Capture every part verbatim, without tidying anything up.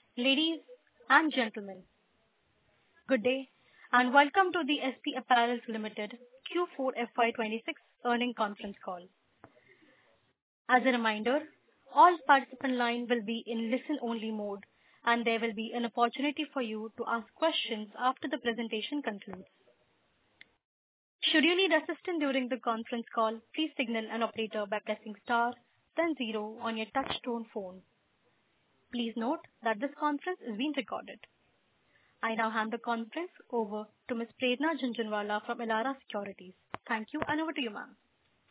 Ladies and gentlemen, good day and welcome to the S P Apparel Limited Q four F Y twenty-six earnings conference call. As a reminder, all participant line will be in listen-only mode, and there will be an opportunity for you to ask questions after the presentation concludes. Should you need assistance during the conference call, please signal an operator by pressing star then zero on your touch-tone phone. Please note that this conference is being recorded. I now hand the conference over to Miz Prerna Jhunjhunwala from Elara Securities. Thank you, and over to you, ma'am.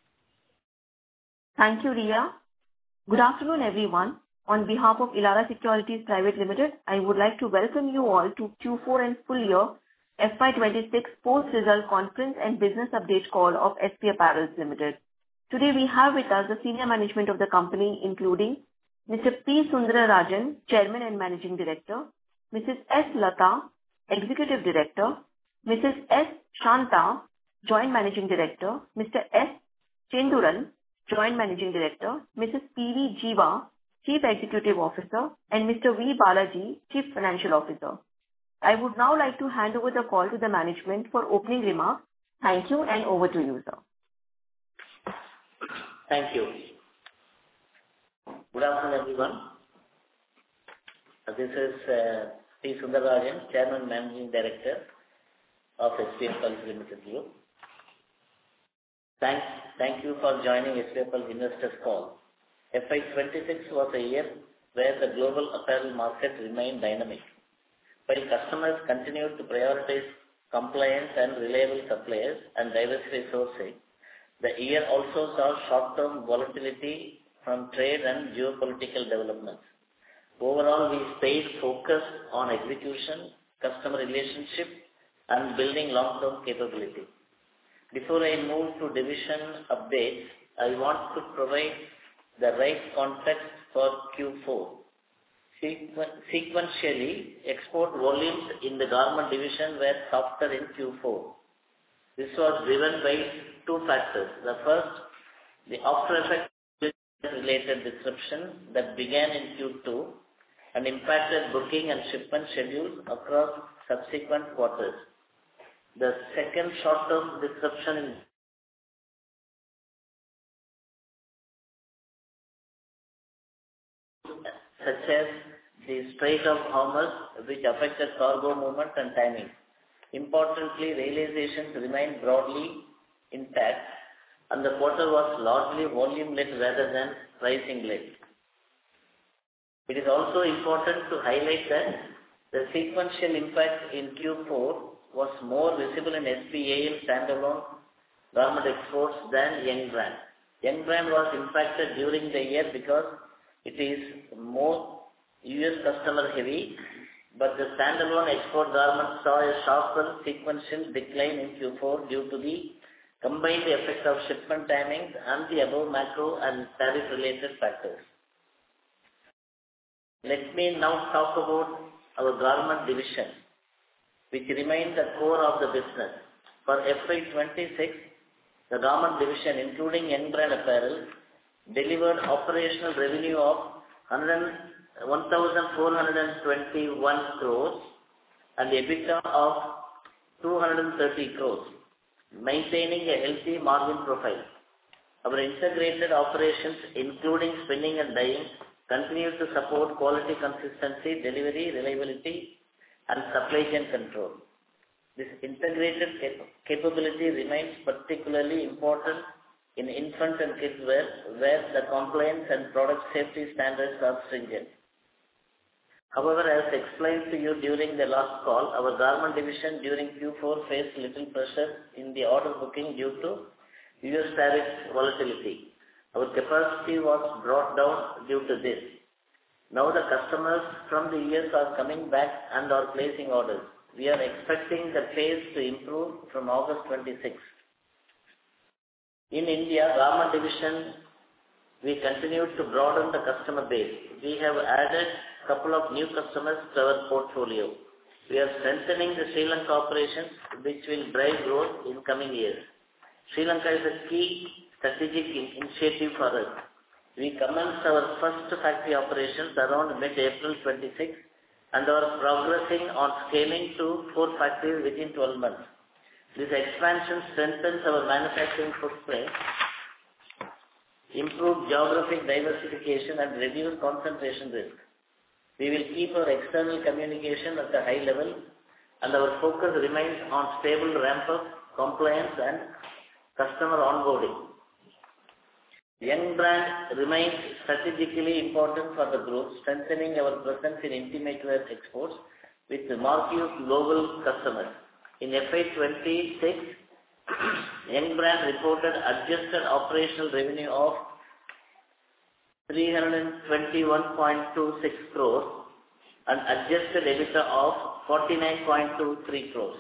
Thank you, Ria. Good afternoon, everyone. On behalf of Elara Securities Private Limited, I would like to welcome you all to Q four and full year F Y twenty-six post-result conference and business update call of S P Apparel Limited. Today we have with us the senior management of the company, including Mister P. Sundararajan, Chairman and Managing Director, Missus S. Lata, Executive Director, Missus S. Shanta, Joint Managing Director, Mister S. Chenduran, Joint Managing Director, Missus P V Jiva, Chief Executive Officer, and Mister V. Balaji, Chief Financial Officer. I would now like to hand over the call to the management for opening remarks. Thank you, and over to you, sir. Thank you. Good afternoon, everyone. This is uh, P. Sundararajan, Chairman and Managing Director of S P Apparel Limited Group. Thanks, thank you for joining S P Apparel Investors Call. F Y twenty-six was a year where the global apparel market remained dynamic. While customers continued to prioritize compliance and reliable suppliers and diversity sourcing, the year also saw short-term volatility from trade and geopolitical developments. Overall, we stayed focused on execution, customer relationship, and building long-term capability. Before I move to division updates, I want to provide the right context for Q four. Sequen- sequentially, export volumes in the garment division were softer in Q four. This was driven by two factors. The first, the after-effect related disruption that began in Q two and impacted booking and shipment schedules across subsequent quarters. The second short-term disruption in such as the Strait of Hormuz, which affected cargo movement and timing. Importantly, realizations remained broadly intact, and the quarter was largely volume-led rather than pricing-led. It is also important to highlight that the sequential impact in Q four was more visible in S P A L standalone garment exports than Young Brand. Young Brand was impacted during the year because it is more U S customer heavy, but the standalone export garments saw a sharper sequential decline in Q four due to the combined effect of shipment timings and the above macro and tariff related factors. Let me now talk about our garment division, which remains the core of the business. For F Y twenty-six, the garment division, including Young Brand apparel, delivered operational revenue of one thousand four hundred twenty-one crores and EBITDA of two hundred thirty crores, maintaining a healthy margin profile. Our integrated operations, including spinning and dyeing, continue to support quality consistency, delivery, reliability, and supply chain control. This integrated cap- capability remains particularly important in infant and kids wear, where the compliance and product safety standards are stringent. However, as explained to you during the last call, our garment division during Q four faced little pressure in the order booking due to U S tariff volatility. Our capacity was brought down due to this. Now the customers from the U S are coming back and are placing orders. We are expecting the pace to improve from August twenty-sixth. In India, garment division, we continue to broaden the customer base. We have added a couple of new customers to our portfolio. We are strengthening the Sri Lanka operations, which will drive growth in coming years. Sri Lanka is a key strategic initiative for us. We commenced our first factory operations around mid-April twenty-six and are progressing on scaling to four factories within twelve months. This expansion strengthens our manufacturing footprint, improves geographic diversification, and reduces concentration risk. We will keep our external communication at a high level, and our focus remains on stable ramp-up, compliance, and customer onboarding. Young brand remains strategically important for the group, strengthening our presence in intimate wear exports with marquee global customers. In F Y twenty-six, Young brand reported adjusted operational revenue of three hundred twenty-one point two six crores and adjusted EBITDA of forty-nine point two three crores.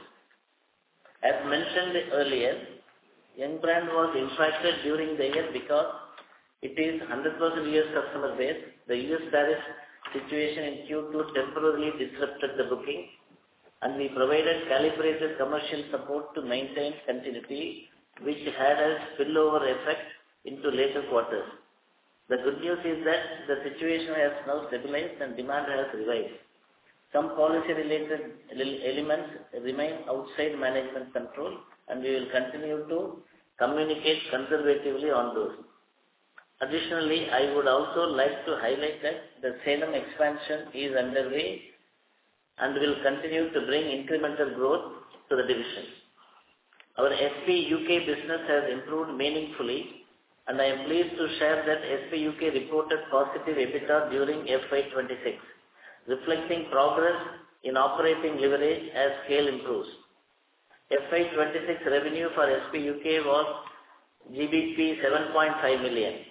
As mentioned earlier, Young brand was impacted during the year because it is one hundred percent U S customer base. The U S tariff situation in Q two temporarily disrupted the booking, and we provided calibrated commercial support to maintain continuity, which had a spillover effect into later quarters. The good news is that the situation has now stabilized and demand has revived. Some policy-related elements remain outside management control, and we will continue to communicate conservatively on those. Additionally, I would also like to highlight that the Salem expansion is underway and will continue to bring incremental growth to the division. Our S P U K business has improved meaningfully, and I am pleased to share that S P U K reported positive EBITDA during F Y twenty-six, reflecting progress in operating leverage as scale improves. F Y twenty-six revenue for S P U K was G B P seven point five million.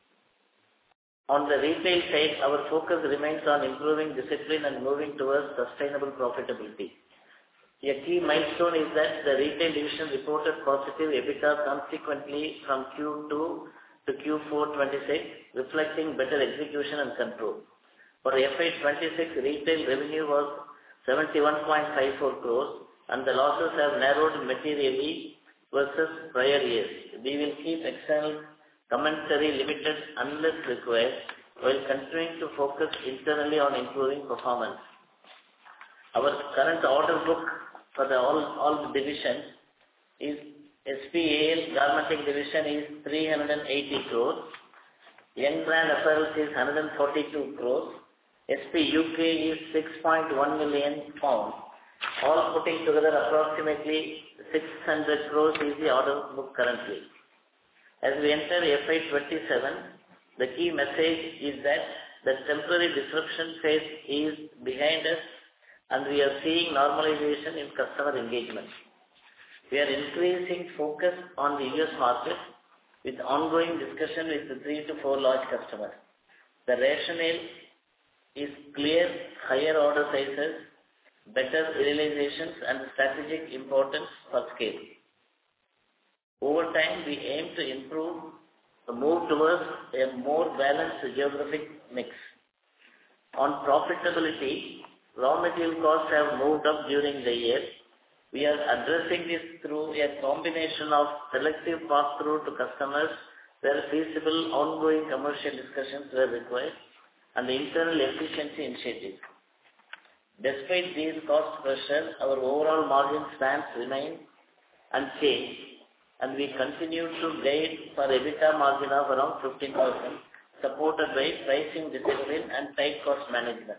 On the retail side, our focus remains on improving discipline and moving towards sustainable profitability. A key milestone is that the retail division reported positive EBITDA consequently from Q two to Q four twenty-six, reflecting better execution and control. For F Y twenty-six, retail revenue was seventy-one point five four crores, and the losses have narrowed materially versus prior years. We will keep external commentary limited unless required, while continuing to focus internally on improving performance. Our current order book for the all, all divisions is S P A L Garmenting Division is three hundred eighty crores, Young Brand Apparel is one hundred forty-two crores, S P U K is six point one million pounds, all putting together approximately six hundred crores is the order book currently. As we enter F Y twenty-seven, the key message is that the temporary disruption phase is behind us, and we are seeing normalization in customer engagement. We are increasing focus on the U S market with ongoing discussion with the three to four large customers. The rationale is clear: higher order sizes, better realizations, and strategic importance for scale. Over time, we aim to improve, to move towards a more balanced geographic mix. On profitability, raw material costs have moved up during the year. We are addressing this through a combination of selective pass-through to customers where feasible ongoing commercial discussions were required, and the internal efficiency initiatives. Despite these cost pressures, our overall margin stance remains unchanged, and we continue to guide for EBITDA margin of around fifteen percent, supported by pricing discipline and tight cost management.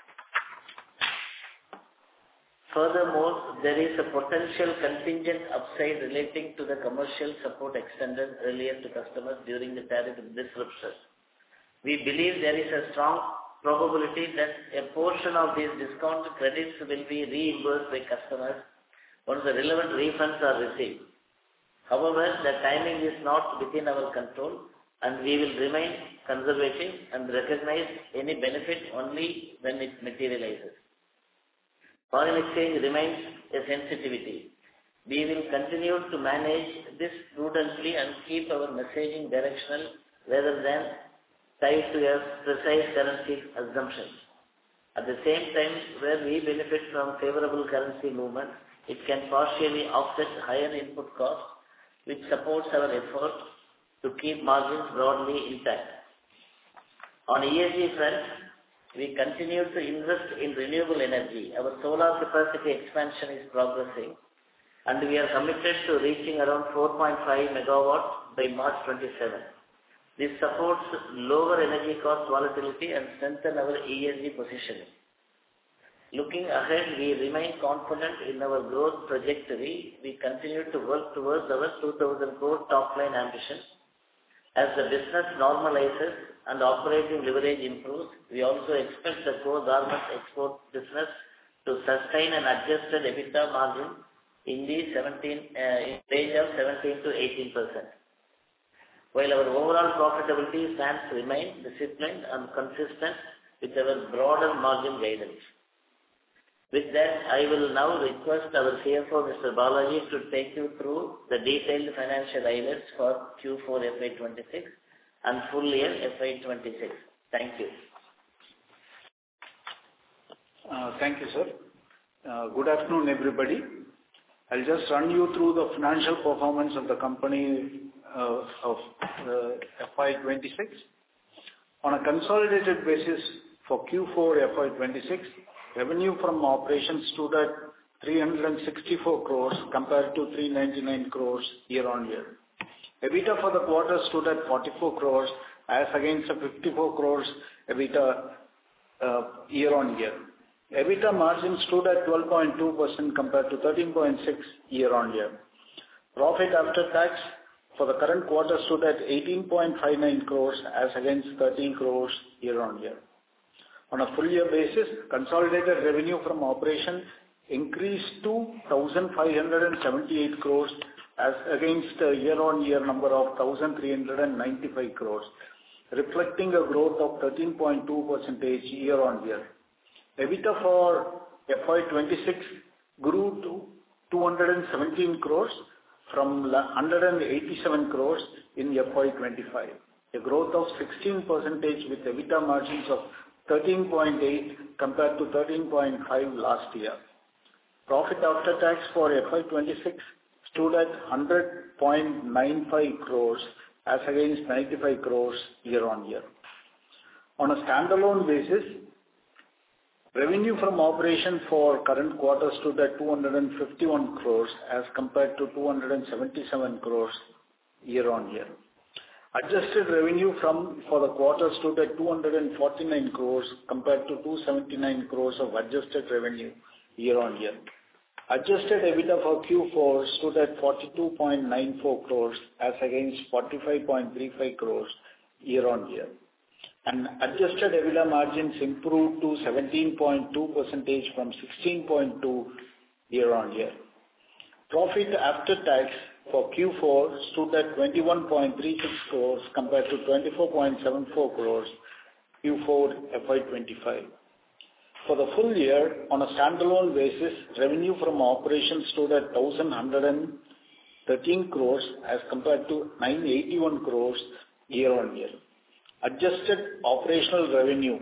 Furthermore, there is a potential contingent upside relating to the commercial support extended earlier to customers during the tariff disruption. We believe there is a strong probability that a portion of these discount credits will be reimbursed by customers once the relevant refunds are received. However, the timing is not within our control, and we will remain conservative and recognize any benefit only when it materializes. Foreign exchange remains a sensitivity. We will continue to manage this prudently and keep our messaging directional rather than tied to a precise currency assumptions. At the same time, where we benefit from favorable currency movement, it can partially offset higher input costs, which supports our effort to keep margins broadly intact. On E S G front, we continue to invest in renewable energy. Our solar capacity expansion is progressing, and we are committed to reaching around four point five megawatts by March twenty-seven. This supports lower energy cost volatility and strengthen our E S G positioning. Looking ahead, we remain confident in our growth trajectory. We continue to work towards our two thousand crore top-line ambition. As the business normalizes and operating leverage improves, we also expect the core garment export business to sustain an adjusted EBITDA margin in the seventeen, uh, in range of seventeen to eighteen percent. While our overall profitability stands remain disciplined and consistent with our broader margin guidance. With that, I will now request our C F O, Mister Balaji, to take you through the detailed financial highlights for Q four F Y twenty-six and full year F Y twenty-six. Thank you. Uh, thank you, sir. Uh, good afternoon, everybody. I'll just run you through the financial performance of the company uh, of uh, F Y twenty-six. On a consolidated basis for Q four F Y twenty-six, revenue from operations stood at three hundred sixty-four crores compared to three hundred ninety-nine crores year-on-year. EBITDA for the quarter stood at forty-four crores as against fifty-four crores EBITDA uh, year-on-year. EBITDA margin stood at twelve point two percent compared to thirteen point six percent year-on-year. Profit after tax for the current quarter stood at eighteen point five nine crores as against thirteen crores year-on-year. On a full year basis, consolidated revenue from operation increased to one thousand five hundred seventy-eight crores as against a year-on-year number of one thousand three hundred ninety-five crores, reflecting a growth of thirteen point two percent year-on-year. EBITDA for F Y twenty-six grew to two hundred seventeen crores from one hundred eighty-seven crores in F Y twenty-five, a growth of sixteen percent with EBITDA margins of thirteen point eight compared to thirteen point five last year. Profit after tax for F Y twenty-six stood at one hundred point nine five crores as against ninety-five crores year-on-year. On a standalone basis, revenue from operation for current quarter stood at two hundred fifty-one crores as compared to two hundred seventy-seven crores year-on-year. Adjusted revenue from for the quarter stood at two hundred forty-nine crores compared to two hundred seventy-nine crores of adjusted revenue year-on-year. Adjusted EBITDA for Q four stood at forty-two point nine four crores as against forty-five point three five crores year-on-year. And adjusted EBITDA margins improved to seventeen point two percent from sixteen point two year-on-year. Profit after tax for Q four stood at twenty-one point three six crores compared to twenty-four point seven four crores Q four F Y twenty-five. For the full year, on a standalone basis, revenue from operations stood at one thousand one hundred thirteen crores as compared to nine hundred eighty-one crores year-on-year. Adjusted operational revenue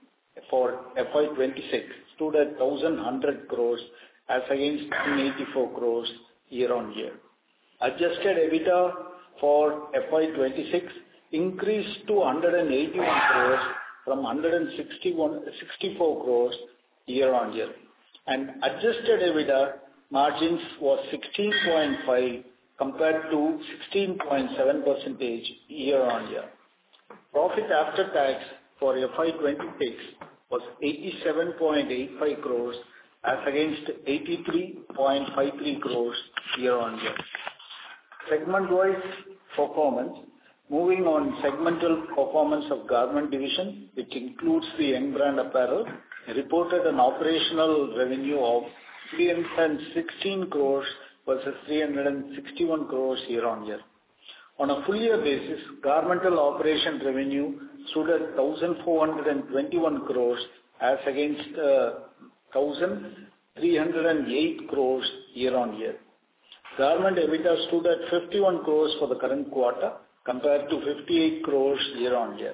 for F Y twenty-six stood at one thousand one hundred crores as against nine hundred eighty-four crores year-on-year. Adjusted EBITDA for F Y twenty-six increased to one hundred eighty-one crores from one hundred sixty-four crores year-on-year. And adjusted EBITDA margins was sixteen point five compared to sixteen point seven percent year-on-year. Profit after tax for F Y twenty-six was eighty-seven point eight five crores as against eighty-three point five three crores year-on-year. Segment-wise performance. Moving on, segmental performance of garment division, which includes the young brand apparel, reported an operational revenue of three hundred sixteen crores versus three hundred sixty-one crores year-on-year. On a full year basis, garmental operation revenue stood at one thousand four hundred twenty-one crores as against uh, one thousand three hundred eight crores year-on-year. Garment EBITDA stood at fifty-one crores for the current quarter compared to fifty-eight crores year-on-year.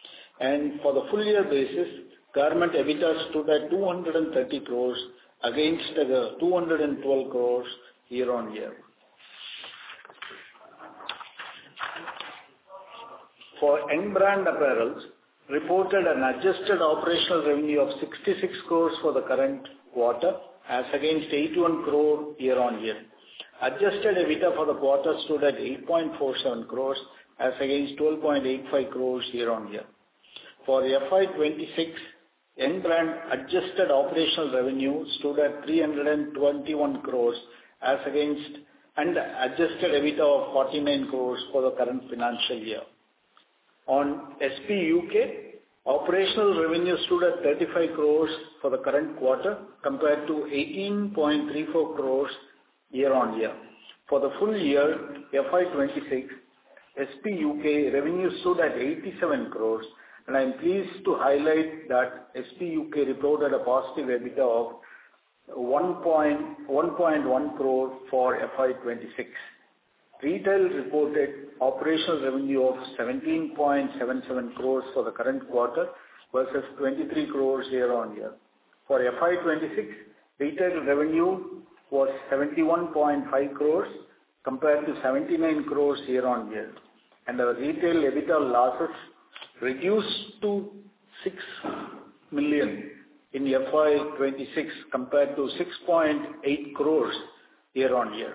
And for the full year basis, garment EBITDA stood at two hundred thirty crores against uh, two hundred twelve crores year-on-year. For young brand apparels, reported an adjusted operational revenue of sixty-six crores for the current quarter, as against eighty-one crore year-on-year. Adjusted EBITDA for the quarter stood at eight point four seven crores, as against twelve point eight five crores year-on-year. For F Y twenty-six, N brand adjusted operational revenue stood at three hundred twenty-one crores, as against and adjusted EBITDA of forty-nine crores for the current financial year. On S P U K, operational revenue stood at thirty-five crores for the current quarter, compared to eighteen point three four crores year-on-year. For the full year F Y twenty-six, S P U K revenue stood at eighty-seven crores, and I am pleased to highlight that S P U K reported a positive EBITDA of one point one crore for F Y twenty-six. Retail reported operational revenue of seventeen point seven seven crores for the current quarter versus twenty-three crores year-on-year. For F Y twenty-six, retail revenue was seventy-one point five crores compared to seventy-nine crores year-on-year, and our retail EBITDA losses reduced to six million in F Y twenty-six compared to six point eight crores year-on-year.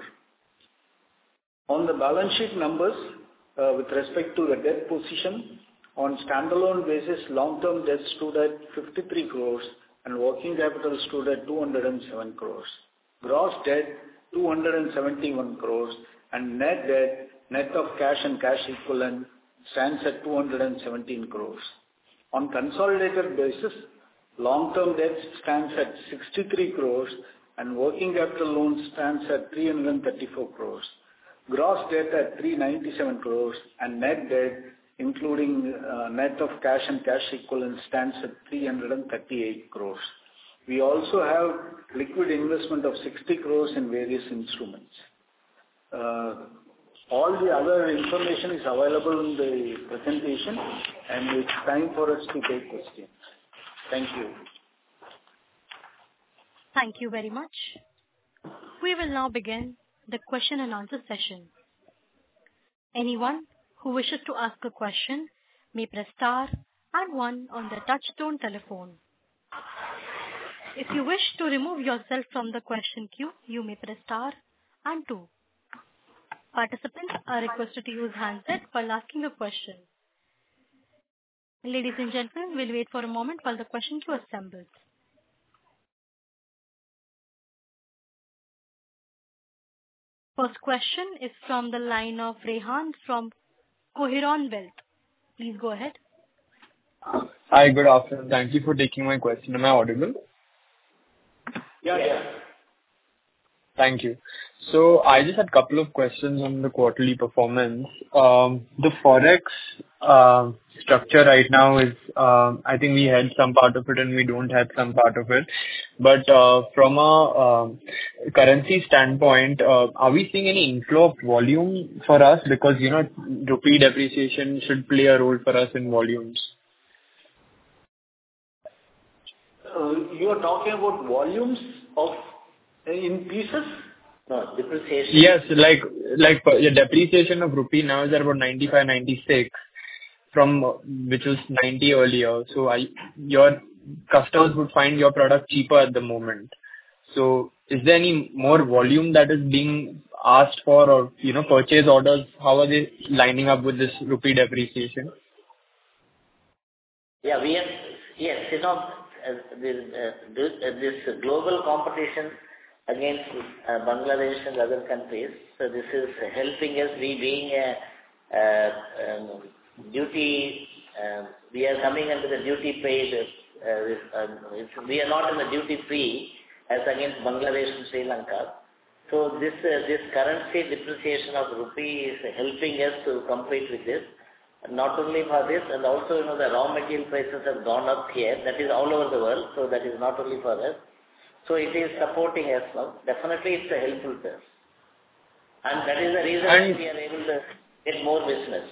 On the balance sheet numbers, uh, with respect to the debt position, on standalone basis, long-term debt stood at fifty-three crores and working capital stood at two hundred seven crores. Gross debt two hundred seventy-one crores and net debt, net of cash and cash equivalent, stands at two hundred seventeen crores. On consolidated basis, long-term debt stands at sixty-three crores and working capital loans stands at three hundred thirty-four crores. Gross debt at three hundred ninety-seven crores and net debt, including uh, net of cash and cash equivalent, stands at three hundred thirty-eight crores. We also have liquid investment of sixty crores in various instruments. Uh, all the other information is available in the presentation, and it's time for us to take questions. Thank you. Thank you very much. We will now begin the question and answer session. Anyone who wishes to ask a question may press star and one on their touch-tone telephone. If you wish to remove yourself from the question queue, you may press star and two. Participants are requested to use handset while asking a question. Ladies and gentlemen, we'll wait for a moment while the question queue assembles. First question is from the line of Rehan from Coheron Wealth. Please go ahead. Hi, good afternoon. Thank you for taking my question. Am I audible? Yeah, yeah. Thank you. So I just had a couple of questions on the quarterly performance. Um, the Forex uh, structure right now is, uh, I think we had some part of it and we don't have some part of it. But uh, from a uh, currency standpoint, uh, are we seeing any inflow of volume for us? Because, you know, rupee depreciation should play a role for us in volumes. Uh, you are talking about volumes of in pieces? No, depreciation. Yes, like like the depreciation of rupee now is at about ninety-five, ninety-six from which was ninety earlier. So I, your customers would find your product cheaper at the moment. So is there any more volume that is being asked for, or, you know, purchase orders? How are they lining up with this rupee depreciation? Yeah, we have, yes, you know, uh, this, uh, this, uh, this global competition against uh, Bangladesh and other countries. So this is helping us. We being a uh, um, duty, uh, we are coming under the duty paid. Uh, uh, it's, we are not in the duty free as against Bangladesh and Sri Lanka. So this uh, this currency depreciation of rupee is helping us to compete with this. Not only for this, and also, you know, the raw material prices have gone up here. That is all over the world. So that is not only for us. So it is supporting us now. Definitely it's a helpful to us. And that is the reason and, we are able to get more business.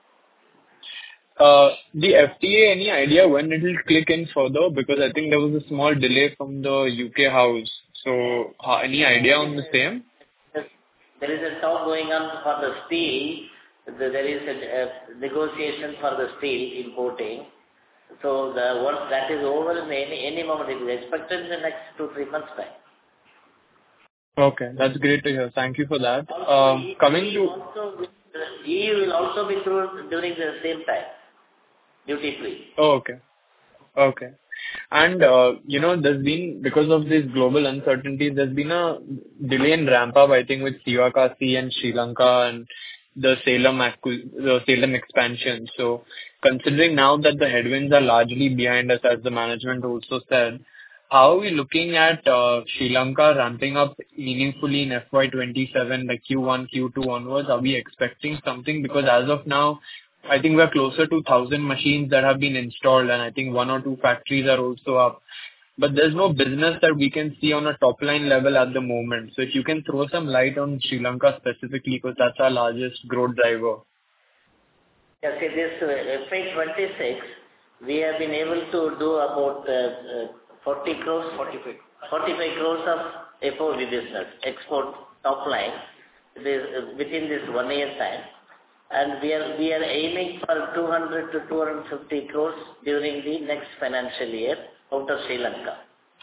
Uh, the F T A, any idea when it will click in further? Because I think there was a small delay from the U K house. So uh, any idea on the same? There is a talk going on for the steel. There is a, a negotiation for the steel importing. So the once that is over in any, any moment, it is expected in the next two, three months' time. Okay, that's great to hear. Thank you for that. Also, Um, E- coming E to... also, E U will also be through during the same time, duty free. Oh, okay. Okay. And, uh, you know, there's been, because of this global uncertainty, there's been a delay in ramp up, I think, with Sivakasi and Sri Lanka and the Salem, acqui- the Salem expansion. So considering now that the headwinds are largely behind us, as the management also said, how are we looking at uh, Sri Lanka ramping up meaningfully in F Y twenty-seven, like Q one, Q two onwards? Are we expecting something? Because as of now, I think we're closer to one thousand machines that have been installed, and I think one or two factories are also up. But there's no business that we can see on a top line level at the moment. So if you can throw some light on Sri Lanka specifically, because that's our largest growth driver. Yeah, see, this uh, F Y twenty-six, we have been able to do about uh, uh, forty crores, forty-five, forty-five crores of F O B business, export top line, this, uh, within this one year time. And we are we are aiming for two hundred to two hundred fifty crores during the next financial year out of Sri Lanka.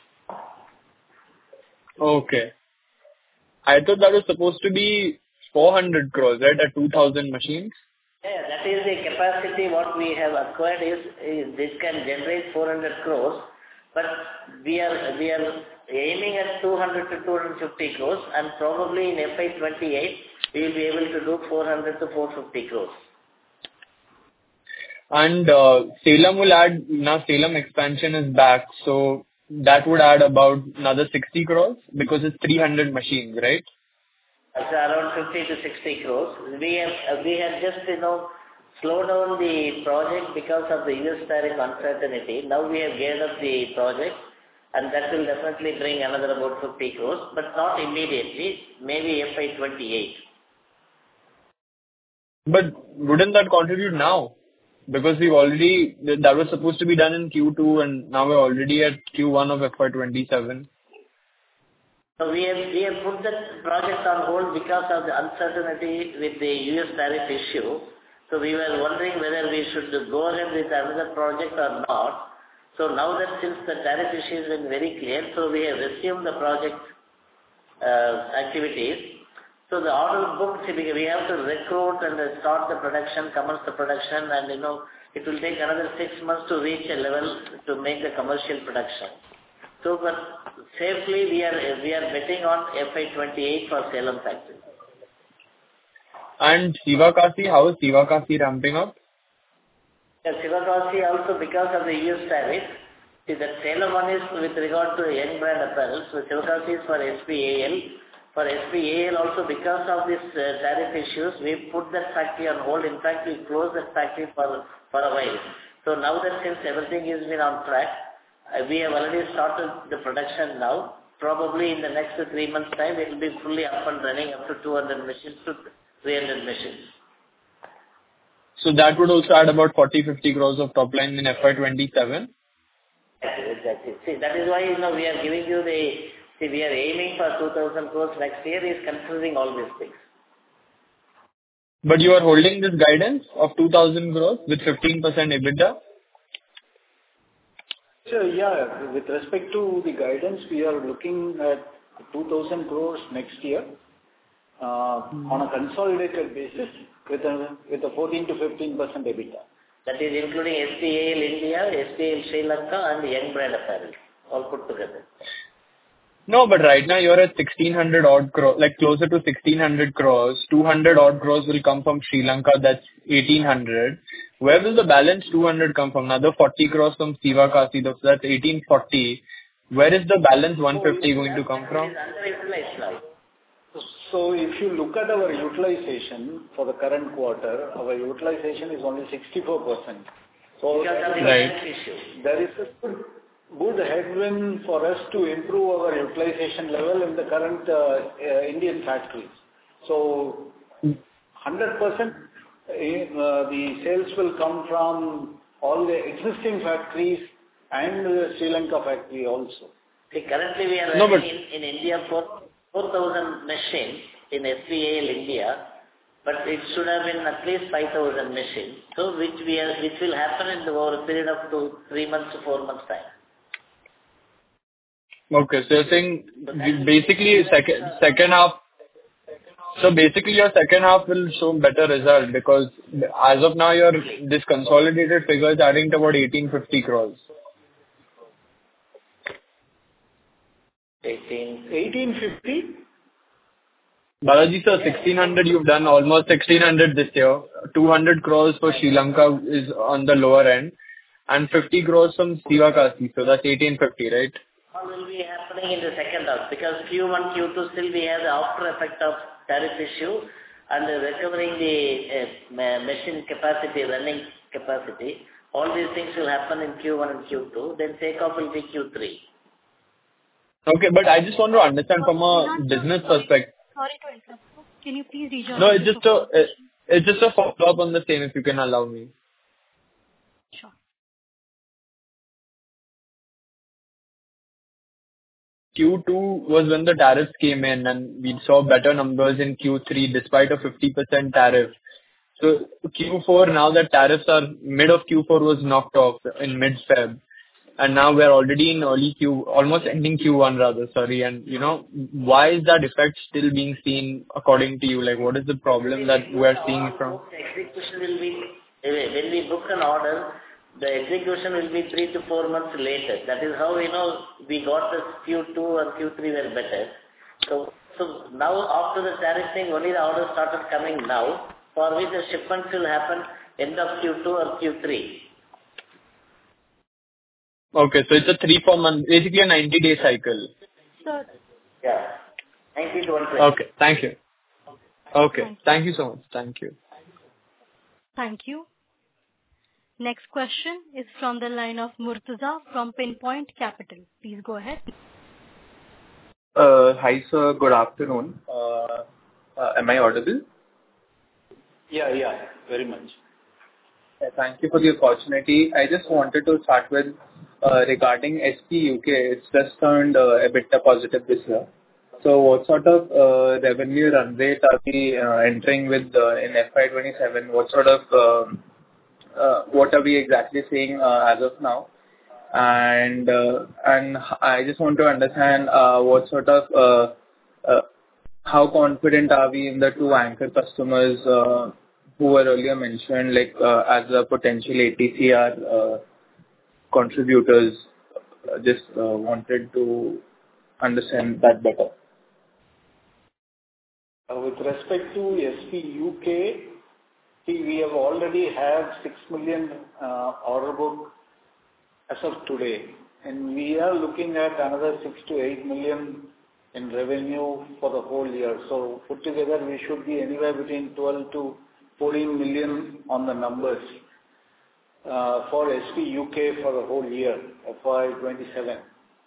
Okay. I thought that was supposed to be four hundred crores, right, at two thousand machines? Yeah, that is the capacity what we have acquired is, is this can generate four hundred crores, but we are we are aiming at two hundred to two hundred fifty crores, and probably in F Y twenty-eight we will be able to do four hundred to four hundred fifty crores. And uh, Salem will add, now Salem expansion is back, so that would add about another sixty crores because it's three hundred machines, right? It's around fifty to sixty crores. We have uh, we have just you know slowed down the project because of the U S tariff uncertainty. Now we have geared up the project, and that will definitely bring another about fifty crores, but not immediately. Maybe F Y twenty-eight. But wouldn't that contribute now? Because we've already, that was supposed to be done in Q two, and now we're already at Q one of F Y twenty-seven. So we have, we have put the project on hold because of the uncertainty with the U S tariff issue. So we were wondering whether we should go ahead with another project or not. So now that since the tariff issue has been very clear, so we have resumed the project uh, activities. So the order book, we have to recruit and start the production, commence the production, and you know, it will take another six months to reach a level to make the commercial production. So, but safely we are we are betting on F Y twenty-eight for Salem factory. And Sivakasi, how is Sivakasi ramping up? Yeah, Sivakasi also because of the U S tariff. See, the Salem one is with regard to young brand apparel. So Sivakasi is for S P A L. For S P A L also because of this uh, tariff issues, we put that factory on hold. In fact, we closed that factory for, for a while. So now that since everything has been on track, uh, we have already started the production now. Probably in the next three months' time, it will be fully up and running up to two hundred machines to three hundred machines. So that would also add about forty to fifty crores of top line in F Y twenty-seven? Exactly, exactly. See, that is why you know, we are giving you the, see, we are aiming for two thousand crores next year is considering all these things. But you are holding this guidance of two thousand crores with fifteen percent EBITDA? So, yeah, with respect to the guidance, we are looking at two thousand crores next year uh, mm. on a consolidated basis with a, with a fourteen to fifteen percent EBITDA. That is including S P A L India, S P A L Sri Lanka and Young Brand Apparel, all put together. No, but right now you're at sixteen hundred odd crores, like closer to sixteen hundred crores. two hundred odd crores will come from Sri Lanka, that's eighteen hundred. Where will the balance two hundred come from? Another forty crores from Sivakasi, that's eighteen forty. Where is the balance one hundred fifty going to come from? So if you look at our utilization for the current quarter, our utilization is only sixty-four percent. So right. There is a good, good headwind for us to improve our utilization level in the current uh, uh, Indian factories. So one hundred percent uh, the sales will come from all the existing factories and the Sri Lanka factory also. See, currently we are no, running in, in India for four thousand machines in S P A L India, but it should have been at least five thousand machines. So which we are, which will happen in the, over a period of two, three months to four months time. Okay, so you're saying basically second second half. So basically, your second half will show better result because as of now, your this consolidated figure is adding to about eighteen fifty crores. eighteen fifty? Balaji sir, sixteen hundred you've done, almost sixteen hundred this year. two hundred crores for Sri Lanka is on the lower end and fifty crores from Sivakasi. So that's eighteen fifty, right? What will be happening in the second half? Because Q one, Q two still we have the after effect of tariff issue and recovering the uh, machine capacity, running capacity. All these things will happen in Q one and Q two. Then takeoff will be Q three. Okay, but I just want to understand from a business perspective. Sorry to interrupt. Can you please rejoin? No, it's just a it, it's just a follow up on the same. If you can allow me. Sure. Q two was when the tariffs came in and we saw better numbers in Q three despite a fifty percent tariff. So Q four, now that tariffs are mid of Q four was knocked off in mid-Feb. And now we're already in early Q, almost ending Q one rather, sorry. And you know, why is that effect still being seen according to you? Like what is the problem that we are seeing from? The execution will be, when we book an order, the execution will be three to four months later. That is how, you know, we got the Q two and Q three were better. So, so now after the tariff thing, only the orders started coming now, for which the shipments will happen end of Q two or Q three. Okay, so it's a three, four month, basically a ninety day cycle. Sir. Yeah, ninety to one twenty. Okay, thank you. Okay, thank you. Thank you so much. Thank you. Thank you. Next question is from the line of Murtuza from Pinpoint Capital. Please go ahead. Uh, hi sir, good afternoon. Uh, uh, am I audible? Yeah, yeah, very much. Thank you for the opportunity. I just wanted to start with uh, regarding S P U K. It's just turned uh, EBITDA positive this year. So what sort of uh, revenue run rate are we uh, entering with uh, in F Y twenty-seven? What sort of uh, uh, what are we exactly seeing uh, as of now? And uh, and I just want to understand uh, what sort of uh, uh, how confident are we in the two anchor customers uh, who were earlier mentioned, like uh, as a potential A T C R uh, contributors? Uh, just uh, wanted to understand that better. Uh, with respect to S P U K, see, we have already have six million uh, order book as of today, and we are looking at another six to eight million in revenue for the whole year. So put together, we should be anywhere between twelve to fourteen million on the numbers uh, for S P U K for the whole year, F Y twenty-seven.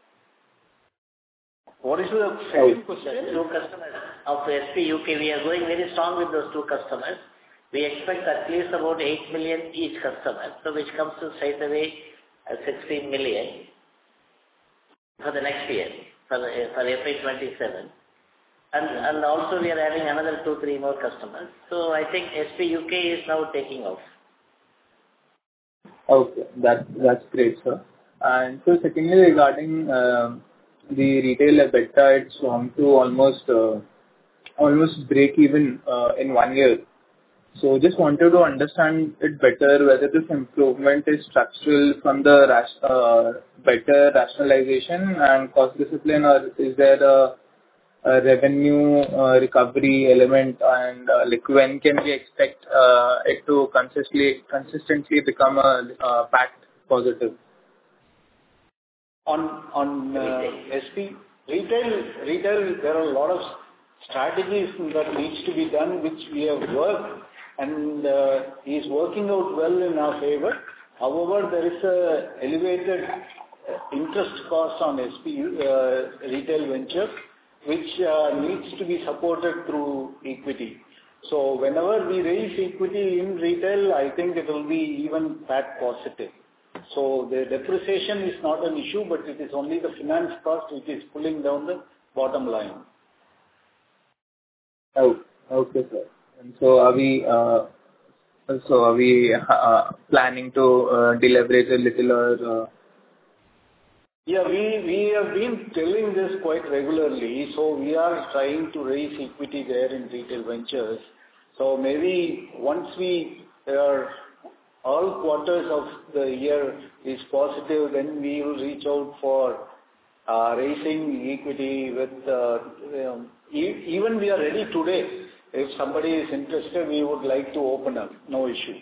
What is the second question? Two customers of S P U K, we are going very strong with those two customers. We expect at least about eight million each customer, so which comes to straight away uh, sixteen million for the next year, for, the, for F Y twenty-seven. And, and also we are adding another two, three more customers. So I think S P U K is now taking off. Okay, that, that's great, sir. And so secondly, regarding uh, the retail EBITDA, it's gone to almost uh, almost break even uh, in one year. So just wanted to understand it better, whether this improvement is structural from the ras- uh, better rationalization and cost discipline, or is there a, a revenue uh, recovery element, and uh, like when can we expect uh, it to consistently consistently become a uh, P A T positive? On on uh, S P retail, retail, there are a lot of strategies that needs to be done, which we have worked, and uh, is working out well in our favor. However, there is a elevated interest cost on S P uh, retail venture, which uh, needs to be supported through equity. So whenever we raise equity in retail, I think it will be even P A T positive. So the depreciation is not an issue, but it is only the finance cost which is pulling down the bottom line. Oh, okay, sir. So are we uh, so are we uh, planning to uh, deleverage a little or? Uh... Yeah, we we have been telling this quite regularly. So we are trying to raise equity there in retail ventures. So maybe once we are all quarters of the year is positive, then we will reach out for uh, raising equity with, uh, um, e- even we are ready today. If somebody is interested, we would like to open up. No issue.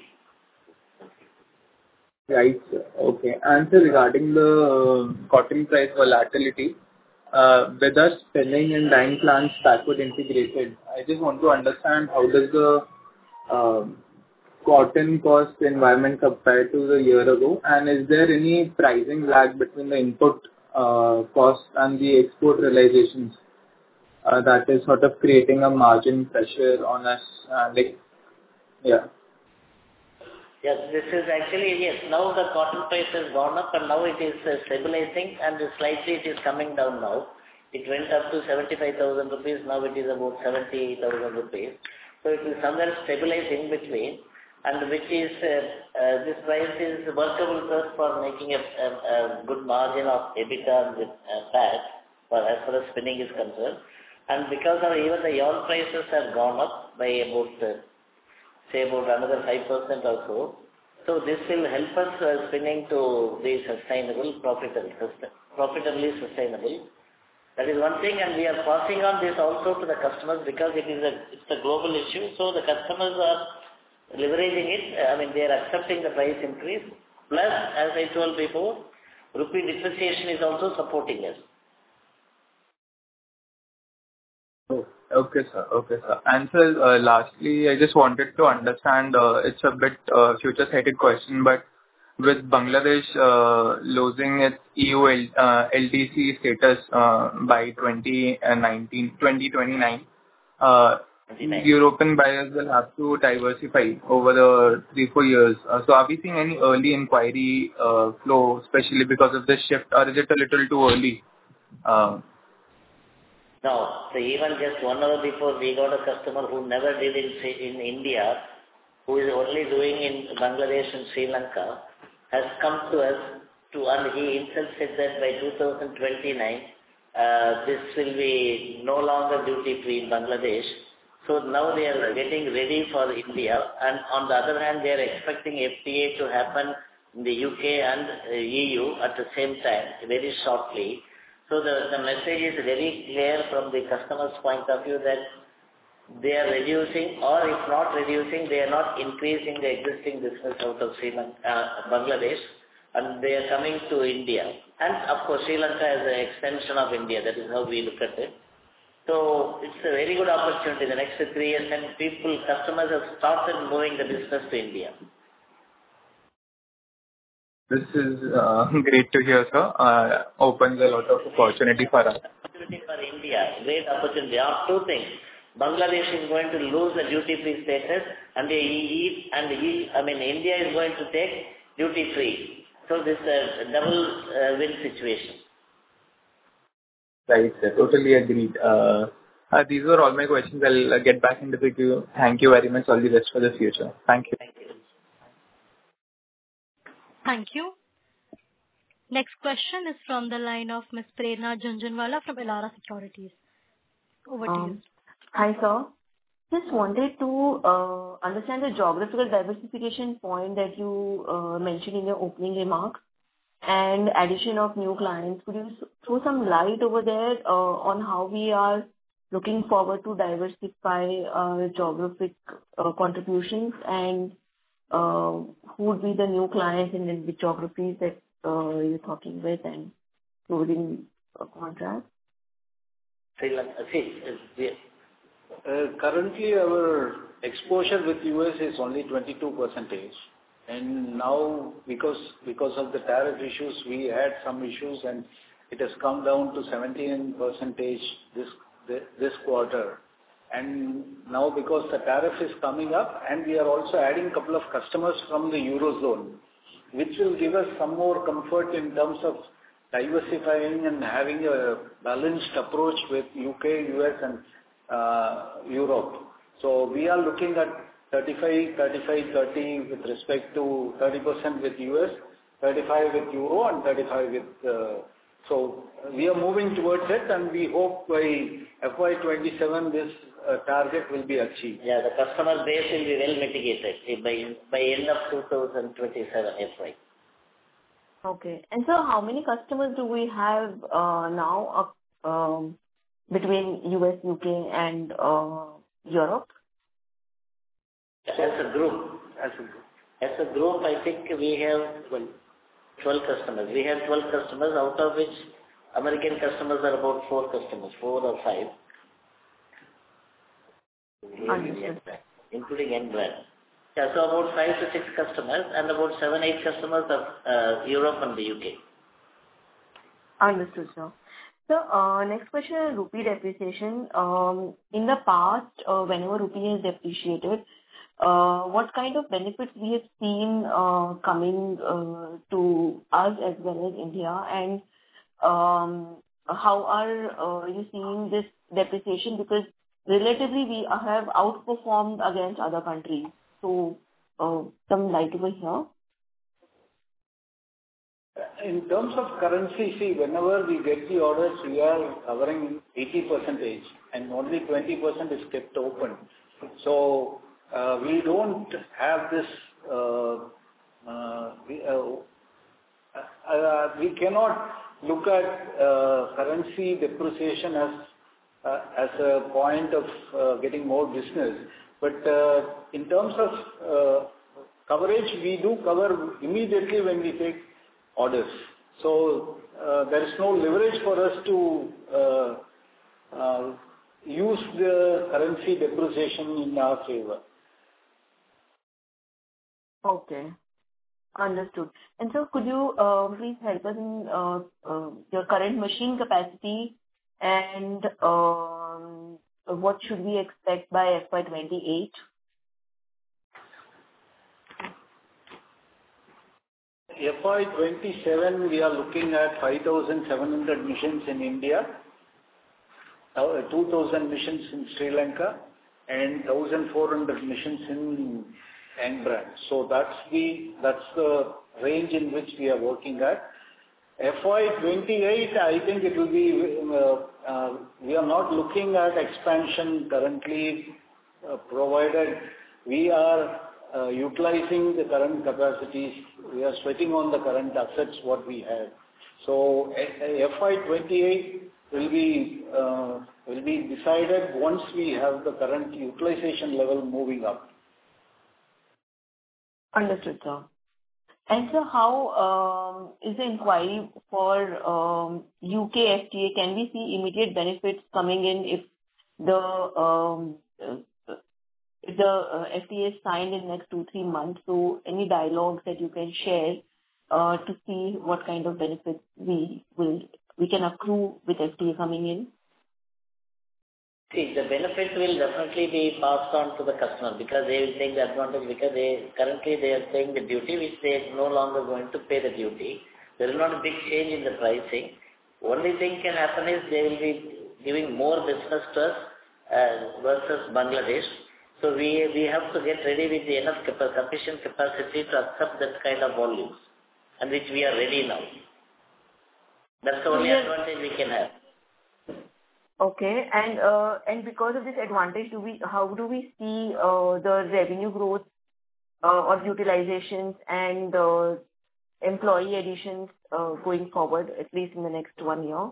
Right, sir. Okay. And so regarding the uh, cotton price volatility, uh, with us spinning and dyeing plants backward integrated, I just want to understand how does the um, cotton cost environment compared to the year ago, and is there any pricing lag between the input uh, cost and the export realizations uh, that is sort of creating a margin pressure on us? Uh, like, yeah. Yes, this is actually, yes, now the cotton price has gone up and now it is uh, stabilizing and slightly it is coming down now. It went up to seventy-five thousand rupees, now it is about seventy thousand rupees. So it is somewhere stabilizing between, and which is, uh, uh, this price is workable for us for making a, a, a good margin of EBITDA with uh, P A T, for as far as spinning is concerned. And because of even the yarn prices have gone up by about, uh, say about another five percent or so. So this will help us uh, spinning to be sustainable, profitable, profitably sustainable. That is one thing, and we are passing on this also to the customers because it is a, it's a global issue. So the customers are leveraging it. I mean, they are accepting the price increase. Plus, as I told before, rupee depreciation is also supporting us. Oh, okay, sir. Okay, sir. And sir, uh, lastly, I just wanted to understand, uh, it's a bit uh, future-sighted question, but with Bangladesh uh, losing its E U L, uh, L D C status uh, by twenty nineteen, twenty twenty-nine, uh, European buyers will have to diversify over the three, four years. Uh, so are we seeing any early inquiry uh, flow, especially because of this shift, or is it a little too early? Uh, No, so even just one hour before, we got a customer who never did in, in India, who is only doing in Bangladesh and Sri Lanka, has come to us to, and he himself said that by two thousand twenty-nine, uh, this will be no longer duty free in Bangladesh. So now they are getting ready for India, and on the other hand, they are expecting F T A to happen in the U K and uh, E U at the same time, very shortly. So the, the message is very clear from the customer's point of view that they are reducing, or if not reducing, they are not increasing the existing business out of Sri Lanka, uh, Bangladesh, and they are coming to India. And of course, Sri Lanka is an extension of India. That is how we look at it. So it's a very good opportunity. The next three years, and people, customers have started moving the business to India. This is uh, great to hear, sir. Uh, opens a lot of opportunity for us. Opportunity for India, great opportunity. There are two things. Bangladesh is going to lose the duty-free status, and the E U, and E, I mean India is going to take duty-free. So this is a double uh, win situation. Right, sir. Totally agreed. Uh, uh, these were all my questions. I'll uh, get back into the queue. Thank you very much. All the best for the future. Thank you. Thank you. Thank you. Next question is from the line of Miz Prerna Jhunjhunwala from Elara Securities. Over to Um, you. Hi, sir. Just wanted to uh, understand the geographical diversification point that you uh, mentioned in your opening remarks and addition of new clients. Could you s- throw some light over there uh, on how we are looking forward to diversify our geographic uh, contributions, and uh, who would be the new clients in the geographies that uh, you're talking with and closing a contract? Sri Lanka, see, uh, we, Uh, currently, our exposure with U S is only twenty-two percent. And now, because because of the tariff issues, we had some issues, and it has come down to seventeen percent this this quarter. And now, because the tariff is coming up, and we are also adding a couple of customers from the Eurozone, which will give us some more comfort in terms of diversifying and having a balanced approach with U K, U S, and uh, Europe. So we are looking at thirty-five, thirty-five, thirty with respect to thirty percent with U S, thirty-five with Euro, and thirty-five with. Uh, so we are moving towards it, and we hope by F Y twenty-seven this uh, target will be achieved. Yeah, the customer base will be well mitigated by by end of two thousand twenty-seven F Y. Okay. And so how many customers do we have uh, now uh, um, between U S, U K, and uh, Europe? As a group, As a group. as a group, I think we have twelve customers. We have twelve customers, out of which American customers are about four customers, four or five. Understood. Including N-brand. Yeah, so about five to six customers and about seven, eight customers of uh, Europe and the U K. Understood, sir. So, uh, next question on rupee depreciation. Um, in the past, uh, whenever rupee is depreciated, uh, what kind of benefits we have seen uh, coming uh, to us as well as India, and um, how are uh, you seeing this depreciation? Because relatively we have outperformed against other countries. So, uh, some light over here. In terms of currency, see, whenever we get the orders, we are covering eighty percent and only twenty percent is kept open. So, uh, we don't have this, uh, uh, we, uh, uh, we cannot look at uh, currency depreciation as uh, as a point of uh, getting more business. But uh, in terms of uh, coverage, we do cover immediately when we take orders. So uh, there is no leverage for us to uh, uh, use the currency depreciation in our favor. Okay. Understood. And so could you uh, please help us in uh, uh, your current machine capacity and um, what should we expect by F Y twenty-eight? F Y twenty-seven, we are looking at five thousand seven hundred missions in India, two thousand missions in Sri Lanka, and one thousand four hundred missions in N-brand. So that's the that's the range in which we are working at. F Y twenty-eight, I think it will be, uh, uh, we are not looking at expansion currently, uh, provided we are uh, utilizing the current capacities, we are sweating on the current assets what we have. So F Y twenty-eight will be uh, will be decided once we have the current utilization level moving up. Understood, sir. And so how um, is the inquiry for um, U K F T A? Can we see immediate benefits coming in if the um, uh, if the uh, F T A is signed in next two, three months? So any dialogues that you can share uh, to see what kind of benefits we will we can accrue with F T A coming in? See, the benefit will definitely be passed on to the customer because they will take the advantage because they currently they are paying the duty which they are no longer going to pay the duty. There is not a big change in the pricing. Only thing can happen is they will be giving more business to us uh, versus Bangladesh. So we we have to get ready with the enough capa- sufficient capacity to accept that kind of volumes, and which we are ready now. That's the only advantage we can have. Okay. And uh, and because of this advantage, do we how do we see uh, the revenue growth uh, or utilizations and uh, employee additions uh, going forward, at least in the next one year?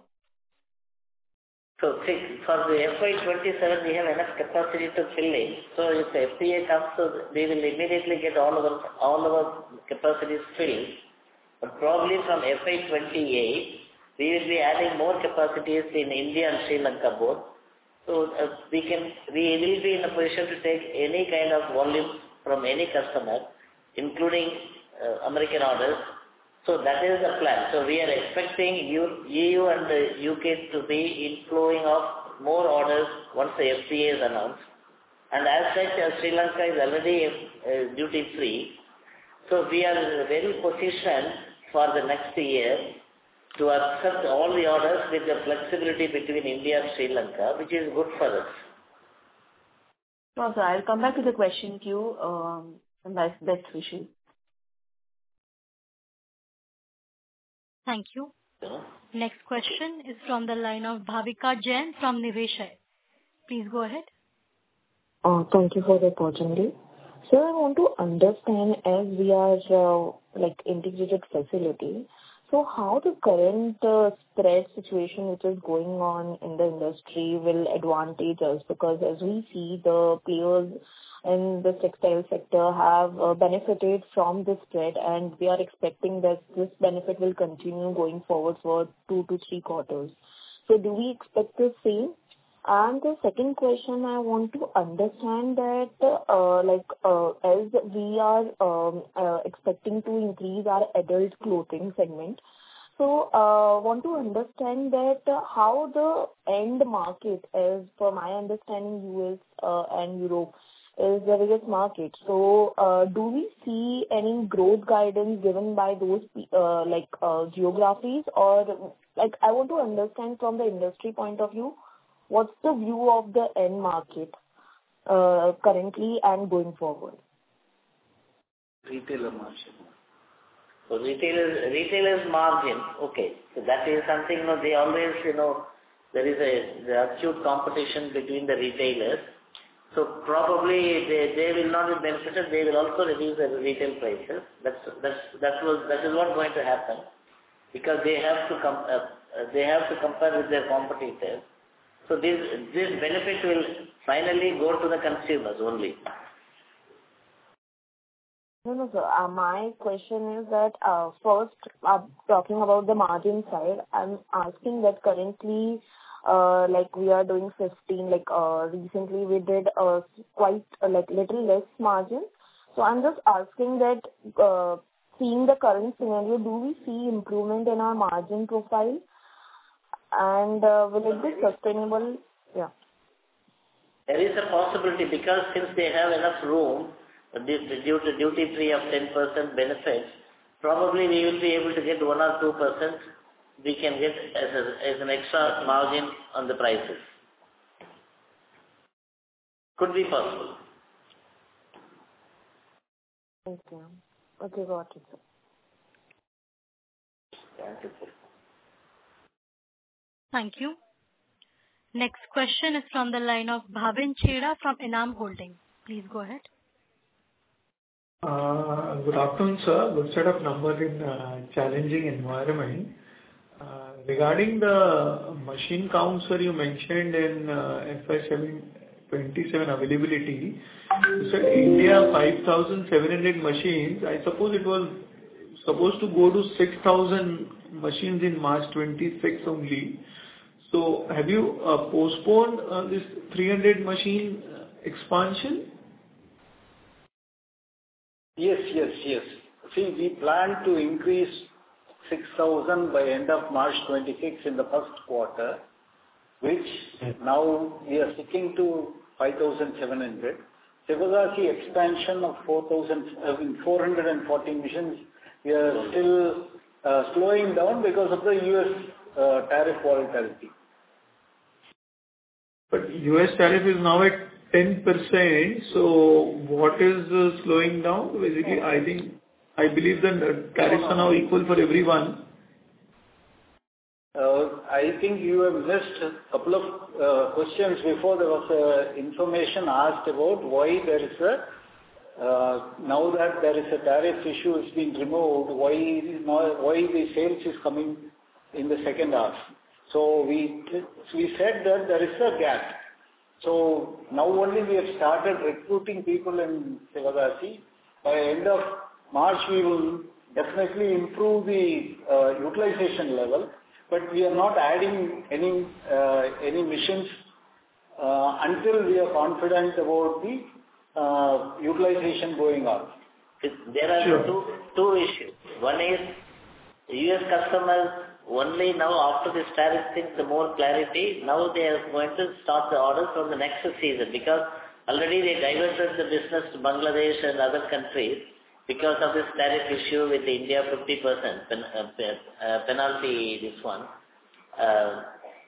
So see, for the F Y twenty-seven, we have enough capacity to fill in. So if the F T A comes, so we will immediately get all our all our capacities filled. But probably from F Y twenty-eight, we will be adding more capacities in India and Sri Lanka both. So uh, we can, we will be in a position to take any kind of volume from any customer, including uh, American orders. So that is the plan. So we are expecting E U and the U K to be inflowing of more orders once the F T A is announced. And as such, uh, Sri Lanka is already uh, duty free. So we are very positioned for the next year to accept all the orders with the flexibility between India and Sri Lanka, which is good for us. No, sir, I'll come back to the question queue. Um, and best, best wishes. Thank you. Yeah. Next question is from the line of Bhavika Jain from Niveshaay. Please go ahead. Uh, Thank you for the opportunity. Sir, I want to understand, as we are uh, like integrated facility, so how the current uh, spread situation which is going on in the industry will advantage us? Because as we see, the players in the textile sector have uh, benefited from this spread, and we are expecting that this benefit will continue going forward for two to three quarters. So do we expect the same? And the second question, I want to understand that, uh, like, uh, as we are um, uh, expecting to increase our adult clothing segment, so uh, want to understand that uh, how the end market, as per my understanding, U S uh, and Europe is the biggest market. So uh, do we see any growth guidance given by those uh, like uh, geographies, or like I want to understand from the industry point of view, what's the view of the end market uh, currently and going forward? Retailer margin. So retailers, retailers margin, okay. So that is something, you know, they always, you know, there is a the acute competition between the retailers. So probably they, they will not be benefited, they will also reduce their retail prices. That's, that's, that was, that is what's going to happen, because they have to com- uh, they have to compare with their competitors. So this, this benefit will finally go to the consumers only. No, no, sir. Uh, my question is that uh, first, uh, talking about the margin side, I'm asking that currently, uh, like we are doing fifteen, like uh, recently we did uh, quite uh, like little less margin. So I'm just asking that, uh, seeing the current scenario, do we see improvement in our margin profile? And uh, will it be sustainable? Yeah. There is a possibility, because since they have enough room, due to duty free of ten percent benefits, probably we will be able to get one or two percent we can get as, a, as an extra margin on the prices. Could be possible. Okay. Okay, got it, sir. Thank you. Thank you. Next question is from the line of Bhavin Chheda from Enam Holding. Please go ahead. Uh, Good afternoon, sir. Good set of numbers in a challenging environment. Uh, Regarding the machine count, sir, you mentioned in uh, F Y twenty-seven availability, you said India five thousand seven hundred machines. I suppose it was supposed to go to six thousand machines in March twenty-six only. So have you uh, postponed uh, this three hundred machine uh, expansion? Yes, yes, yes. See, we plan to increase six thousand by end of March twenty-six in the first quarter, which now we are sticking to five thousand seven hundred. Shivagasi expansion of four thousand, uh, four hundred fourteen machines, we are still uh, slowing down because of the U S uh, tariff volatility. But U S tariff is now at ten percent, so what is uh, slowing down? Basically, I think, I believe the tariffs are now equal for everyone. Uh, I think you have missed a couple of uh, questions before. There was uh, information asked about why there is a, uh, now that there is a tariff issue has been removed, why, why the sales is coming in the second half. So we, we said that there is a gap. So now only we have started recruiting people in Shivagasi. By end of March, we will definitely improve the uh, utilization level, but we are not adding any uh, any missions uh, until we are confident about the uh, utilization going up. There are Sure. two two issues. One is U S customers only now after this tariff thing, the more clarity, now they are going to start the orders from the next season, because already they diverted the business to Bangladesh and other countries because of this tariff issue with India fifty percent pen, uh, uh, penalty, this one. Uh,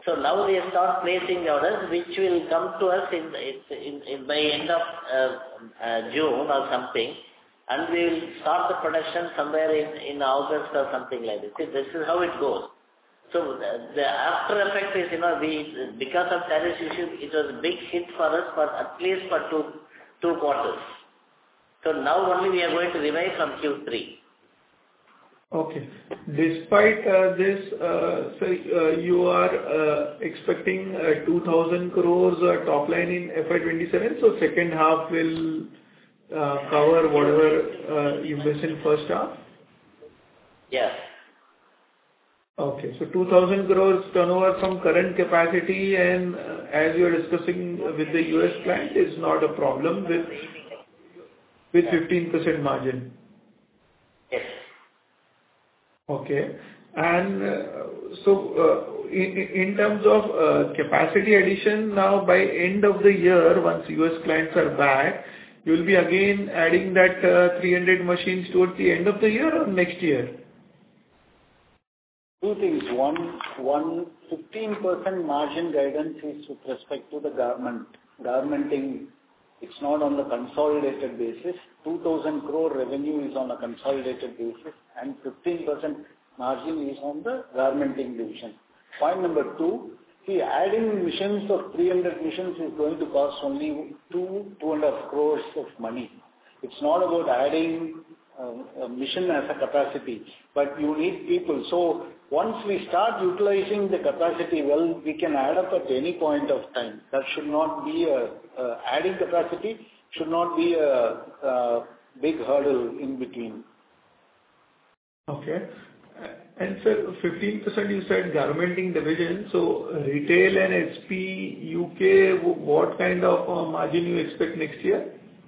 So now they start placing orders, which will come to us in, in, in by end of uh, uh, June or something, and we will start the production somewhere in, in August or something like this. See, this is how it goes. So the, the after effect is, you know, we, because of tariff issue, it was a big hit for us for at least for two, two quarters. So now only we are going to revive from Q three. Okay. Despite uh, this, uh, so uh, you are uh, expecting uh, two thousand crores uh, top line in F Y twenty-seven, so second half will uh, cover whatever uh, you missed in first half? Yes. Okay. So two thousand crores turnover from current capacity, and uh, as you are discussing with the U S client, is not a problem with with fifteen percent margin. Yes. Okay. And uh, so, uh, in in terms of uh, capacity addition, now by end of the year, once U S clients are back, you will be again adding that uh, three hundred machines towards the end of the year or next year? Two things. One, one fifteen percent margin guidance is with respect to the garment. Garmenting, it's not on the consolidated basis. two thousand crore revenue is on a consolidated basis, and fifteen percent margin is on the garmenting division. Point number two, see, adding missions of three hundred missions is going to cost only two, two and a half crores of money. It's not about adding uh, a mission as a capacity, but you need people. So once we start utilizing the capacity well, we can add up at any point of time. That should not be a, uh, adding capacity should not be a, a big hurdle in between. Okay. And sir, fifteen percent you said garmenting division, so retail and S P U K, what kind of uh, margin you expect next year?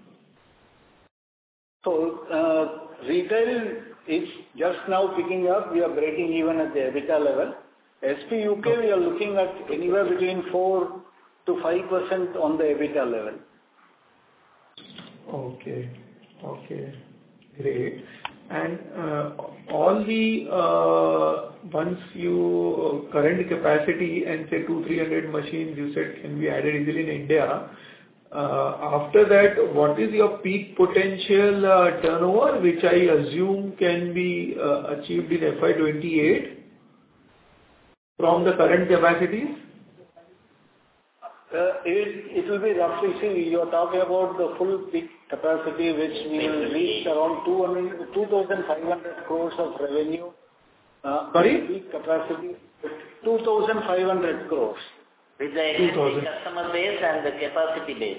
So, uh, retail is just now picking up. We are breaking even at the EBITDA level. S P U K, we are looking at anywhere between four to five percent on the EBITDA level. Okay. Okay, great. And uh, all the uh, once you uh, current capacity and say two, three hundred machines you said can be added easily in India. Uh, after that, what is your peak potential uh, turnover, which I assume can be uh, achieved in F Y twenty-eight from the current capacities? Uh, it, it will be roughly, see, you are talking about the full peak capacity, which we will reach around two thousand five hundred crores of revenue. Uh, Sorry? Peak capacity, two thousand five hundred crores. With the existing customer base and the capacity base.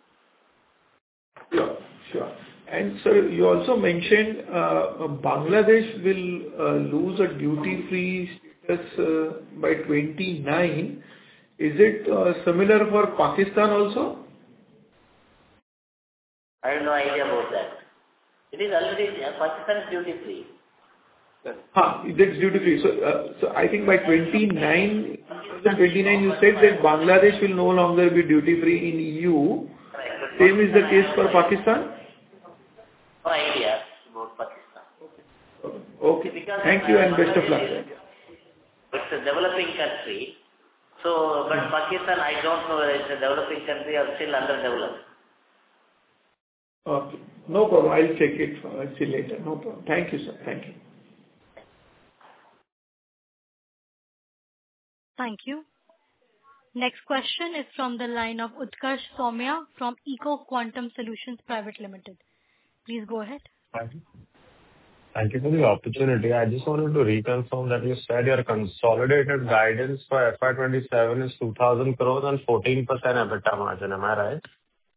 Sure, sure. And sir, you also mentioned uh, Bangladesh will uh, lose a duty-free status uh, by twenty-nine. Is it uh, similar for Pakistan also? I have no idea about that. It is already, uh, Pakistan is duty-free. Ah, that's duty-free. So, uh, so I think by twenty-nine, twenty-nine you said that Bangladesh will no longer be duty-free in E U. Right. Same is the case for Pakistan? No idea about Pakistan. Okay. Because Thank you and best of luck. It's a developing country. So, but Pakistan, I don't know whether it's a developing country or still underdeveloped. Okay. No problem. I'll check it. I'll see later. No problem. Thank you, sir. Thank you. Thank you. Next question is from the line of Utkarsh Somaiya from Eco Quantum Solutions Private Limited. Please go ahead. Thank you. Thank you for the opportunity. I just wanted to reconfirm that you said your consolidated guidance for F Y twenty-seven is two thousand crores and fourteen percent EBITDA margin. Am I right?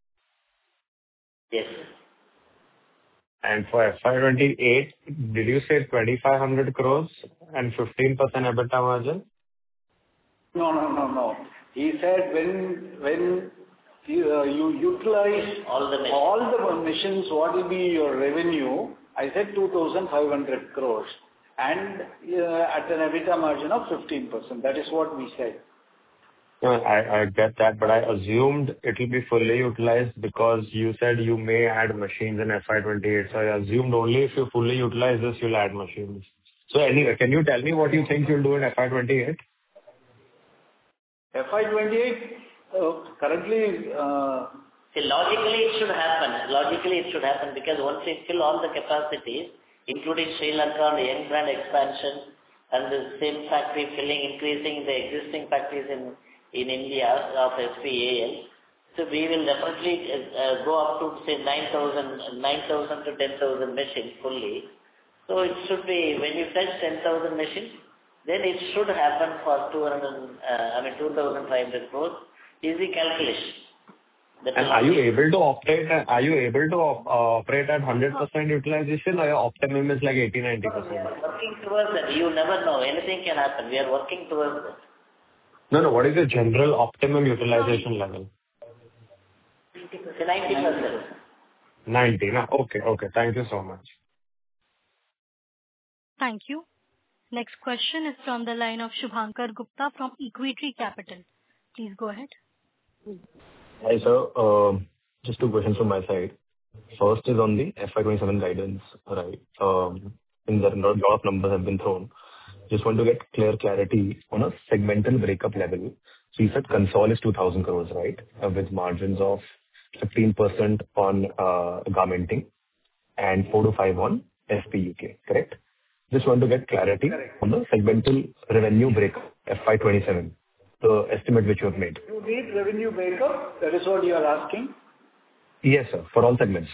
Yes. And for F Y twenty-eight, did you say twenty-five hundred crores and fifteen percent EBITDA margin? No, no, no, no. He said when when you, uh, you utilize all the all the missions, what will be your revenue? I said two thousand five hundred crores and uh, at an EBITDA margin of fifteen percent. That is what we said. No, I, I get that, but I assumed it will be fully utilized because you said you may add machines in F Y twenty-eight. So I assumed only if you fully utilize this, you'll add machines. So anyway, can you tell me what you think you'll do in F Y twenty-eight? F Y twenty-eight, uh, currently... Uh, See, logically it should happen. Logically it should happen because once we fill all the capacities, including Sri Lanka and the young brand expansion and the same factory filling, increasing the existing factories in, in India of S P A L. So we will definitely uh, go up to say nine thousand, nine thousand to ten thousand machines fully. So it should be, when you touch ten thousand machines, then it should happen for two hundred, uh, I mean two thousand five hundred crores. Easy calculation. That and are you able to operate, are you able to op- uh, operate at one hundred percent utilization, or your optimum is like eighty to ninety percent? We are working towards that. You never know. Anything can happen. We are working towards that. No, no. What is the general optimum utilization level? ninety percent. ninety, no? Okay, okay. Thank you so much. Thank you. Next question is from the line of Shubhankar Gupta from Equity Capital. Please go ahead. Hi, sir. Uh, just two questions from my side. First is on the F Y twenty-seven guidance, right? Um, in that a lot of numbers have been thrown. Just want to get clear clarity on a segmental breakup level. So you said console is two thousand crores, right? Uh, with margins of fifteen percent on uh, garmenting and four to five on S P U K, correct? Just want to get clarity on the segmental revenue breakup, F Y twenty-seven, the estimate which you have made. You need revenue breakup? That is what you are asking? Yes, sir, for all segments.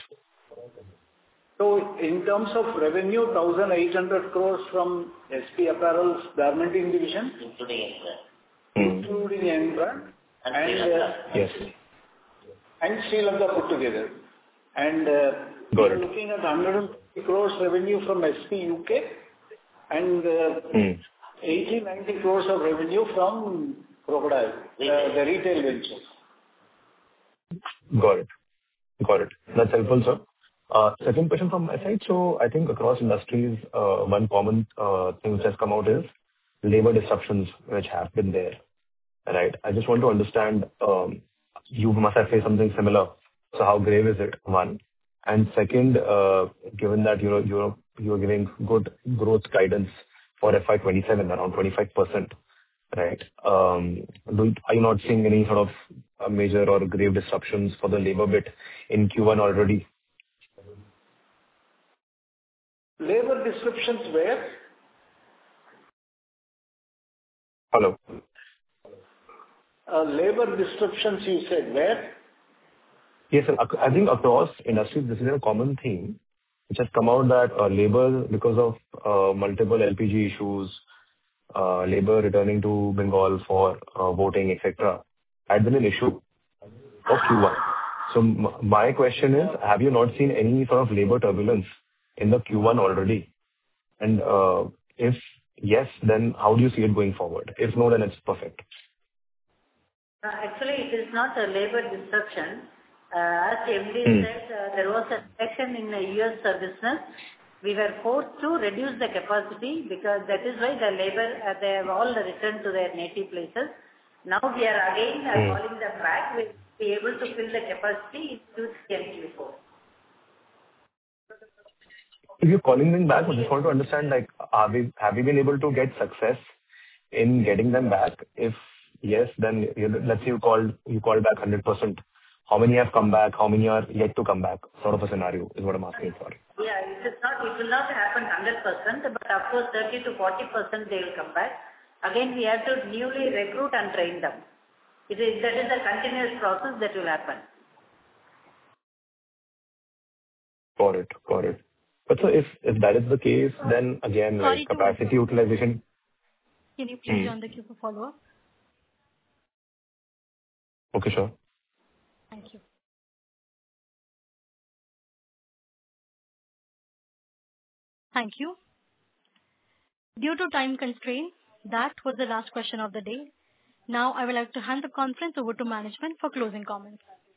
So in terms of revenue, one thousand eight hundred crores from S P Apparel's garmenting division, including Enbrand. Hmm. Including Enbrand. And, and Sri uh, Yes. and Sri Lanka put together. And uh, we Got are it. looking at one hundred fifty crores revenue from S P U K and uh, Hmm. eighty to ninety crores of revenue from Crocodile, uh, the retail venture. Got it. Got it. That's helpful, sir. Uh, Second question from my side. So I think across industries, uh, one common uh, thing which has come out is labor disruptions which have been there, right? I just want to understand, um, you must have faced something similar. So how grave is it, one? And second, uh, given that you're you're you're giving good growth guidance for F Y twenty-seven, around twenty-five percent, right? Um, do Are you not seeing any sort of uh, major or grave disruptions for the labor bit in Q one already? Labor disruptions where? Hello? Uh, labor disruptions you said where? Yes, sir. Ac- I think across industries, this is a common theme which has come out that uh, labor, because of uh, multiple L P G issues, uh, labor returning to Bengal for uh, voting, et cetera, had been an issue for Q one. So m- my question is, have you not seen any sort of labor turbulence in the Q one already? And uh, if yes, then how do you see it going forward? If no, then it's perfect. Uh, Actually, it is not a labor disruption. Uh, As M D Hmm. said, uh, there was a section in the U S business. We were forced to reduce the capacity because that is why the labor, uh, they have all returned to their native places. Now we are again uh, Hmm. calling them back. We will be able to fill the capacity in Q three and Q four. If you're calling them back, I just want to understand, like, are we, have we been able to get success in getting them back? If yes, then you know, let's say you called, you called back one hundred percent. How many have come back? How many are yet to come back? Sort of a scenario is what I'm asking for. Yeah, it is not, it will not happen one hundred percent, but of course thirty to forty percent they will come back. Again, we have to newly recruit and train them. It is, that is a continuous process that will happen. Got it. Got it. But so if, if that is the case, then again, Sorry like to capacity interrupt. utilization. Can you please Hmm. join the queue for follow-up? Okay, sure. Thank you. Thank you. Due to time constraint, that was the last question of the day. Now I would like to hand the conference over to management for closing comments.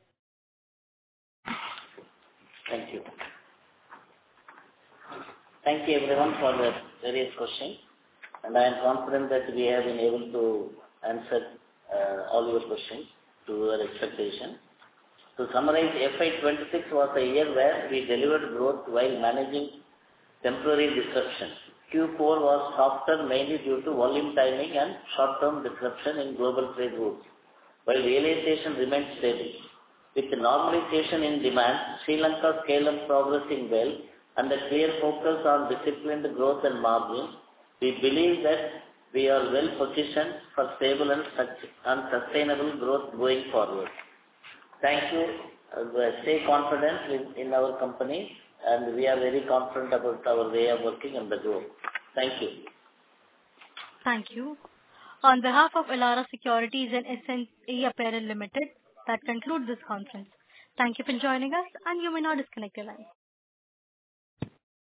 Thank you. Thank you everyone for the various questions. And I am confident that we have been able to answer uh, all your questions to your expectation. To summarize, F Y twenty-six was a year where we delivered growth while managing temporary disruptions Q four was softer mainly due to volume timing and short-term disruption in global trade routes, while realization remained steady. With the normalization in demand, Sri Lanka scale-up progressing well, and a clear focus on disciplined growth and margins, we believe that we are well positioned for stable and sustainable growth going forward. Thank you. Uh, stay confident in, in our company, and we are very confident about our way of working and the growth. Thank you. Thank you. On behalf of Elara Securities and S N A Apparel Limited, that concludes this conference. Thank you for joining us, and you may now disconnect your line.